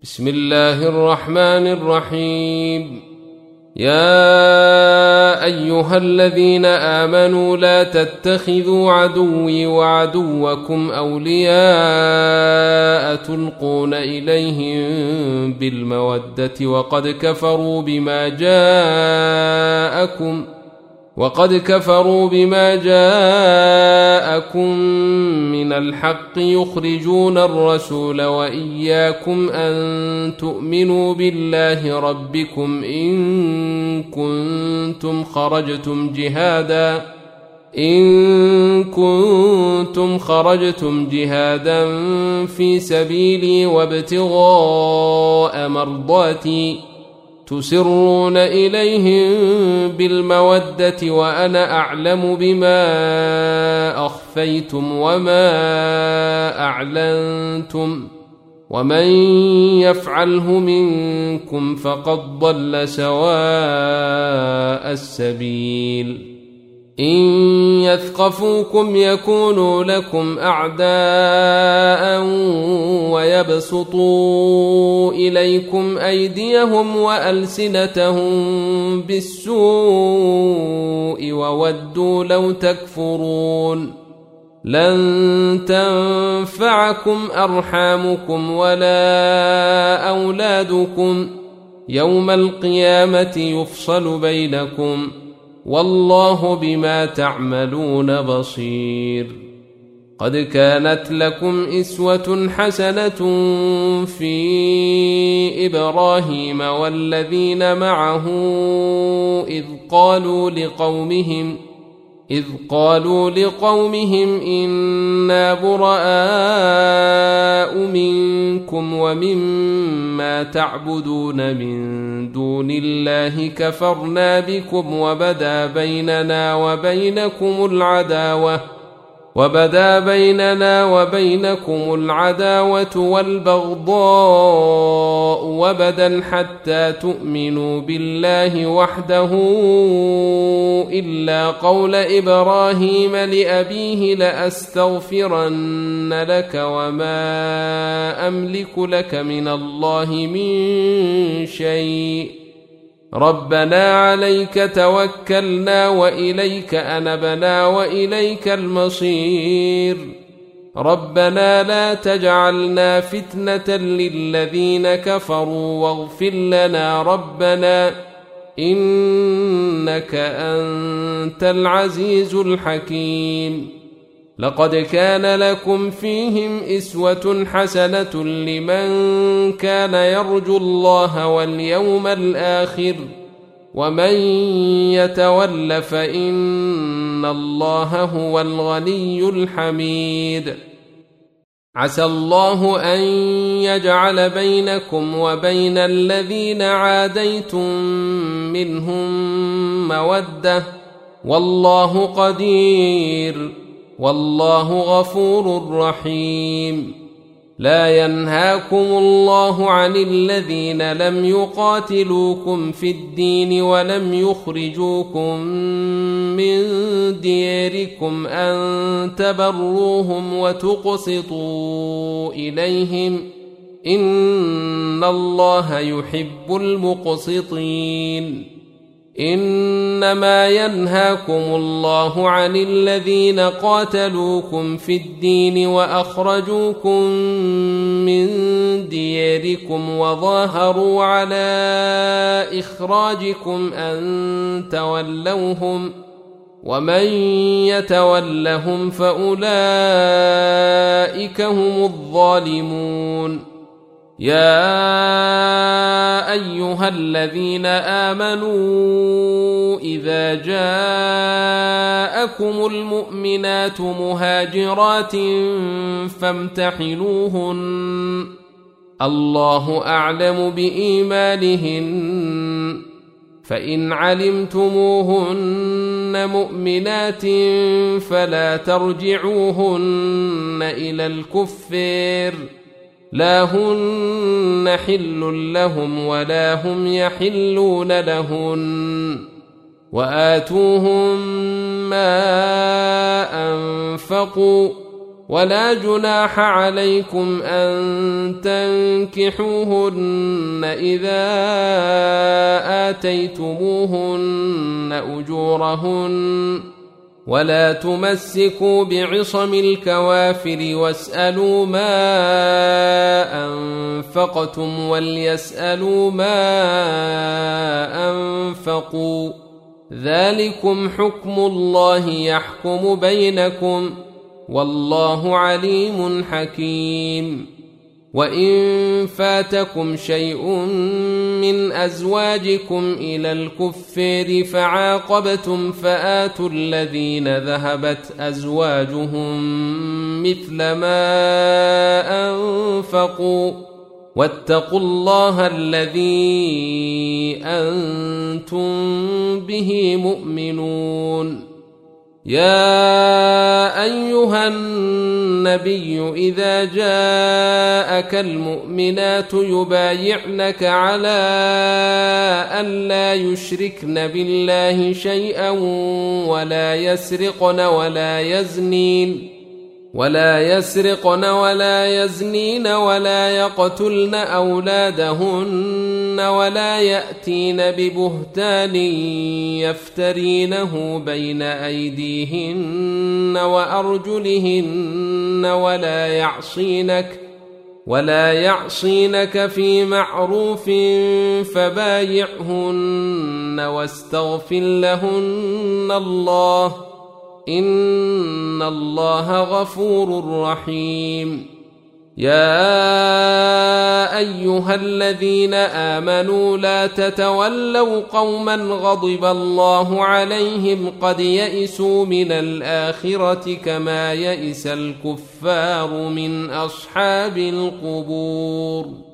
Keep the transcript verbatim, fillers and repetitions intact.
بسم الله الرحمن الرحيم. يا أيها الذين آمنوا لا تتخذوا عدوي وعدوكم أولياء تلقون إليهم بالمودة وقد كفروا بما جاءكم وقد كفروا بما جاءكم من الحق يخرجون الرسول وإياكم أن تؤمنوا بالله ربكم إن كنتم خرجتم جهادا إن كنتم خرجتم جهادا في سبيلي وابتغاء مرضاتي تسرون إليهم بالمودة وأنا أعلم بما أخفيتم وما أعلنتم ومن يفعله منكم فقد ضل سواء السبيل. إن يثقفوكم يكونوا لكم أعداء ويبسطوا إليكم أيديهم وألسنتهم بالسوء وودوا لو تكفرون. لن تنفعكم أرحامكم ولا أولادكم يوم القيامة يفصل بينكم والله بما تعملون بصير. قد كانت لكم إسوة حسنة في إبراهيم والذين معه إذ قالوا لقومهم إذ قالوا لقومهم إنا براء منكم ومما تعبدون من دون الله كفرنا بكم وبدا بيننا وبينكم العداوة وبدا بيننا وبينكم العداوة والبغضاء وبدا حتى تؤمنوا بالله وحده إلا قول إبراهيم لأبيه لأستغفرن لك وما أملك لك من الله من شيء ربنا عليك توكلنا وإليك أنبنا وإليك المصير. ربنا لا تجعلنا فتنة للذين كفروا واغفر لنا ربنا إنك أنت العزيز الحكيم. لقد كان لكم فيهم إسوة حسنة لمن كان يرجو الله واليوم الآخر ومن يتول فإن الله هو الغني الحميد. عسى الله أن يجعل بينكم وبين الذين عاديتم منهم مودة والله قدير والله غفور رحيم. لا ينهاكم الله عن الذين لم يقاتلوكم في الدين ولم يخرجوكم من دياركم أن تبروهم وتقسطوا إليهم إن الله يحب المقسطين. إنما ينهاكم الله عن الذين قاتلوكم في الدين وأخرجوكم من دياركم وظاهروا على إخراجكم أن تولوهم ومن يتولهم فأولئك هم الظالمون. يا أيها الذين آمنوا إذا جاءكم المؤمنات مهاجرات فامتحنوهن الله أعلم بإيمانهن فإن علمتموهن مؤمنات فلا ترجعوهن إلى الكفار لا هن حل لهم ولا هم يحلون لهن وآتوهم ما أنفقوا ولا جناح عليكم أن تنكحوهن إذا آتيتموهن أجورهن ولا تمسكوا بعصم الكوافر واسألوا ما أنفقتم وليسألوا ما أنفقوا ذلكم حكم الله يحكم بينكم والله عليم حكيم. وإن فاتكم شيء من أزواجكم إلى الكفار فعاقبتم فآتوا الذين ذهبت أزواجهم مثل ما أنفقوا واتقوا الله الذي أنتم به مؤمنون. يا أيها النبي إذا جاءك المؤمنات يبايعنك على أن لا يشركن بالله شيئا ولا يسرقن ولا يزنين ولا يسرقن ولا يزنين ولا يقتلن أولادهن ولا يأتين ببهتان يفترينه بين أيديهن وأرجلهن ولا يعصينك ولا يعصينك في معروف فبايعهن واستغفر لهن الله إن الله غفور رحيم. يا أيها الذين آمنوا لا تتولوا قوما غضب الله عليهم قد يئسوا من الآخرة كما يئس الكفار من أصحاب القبور.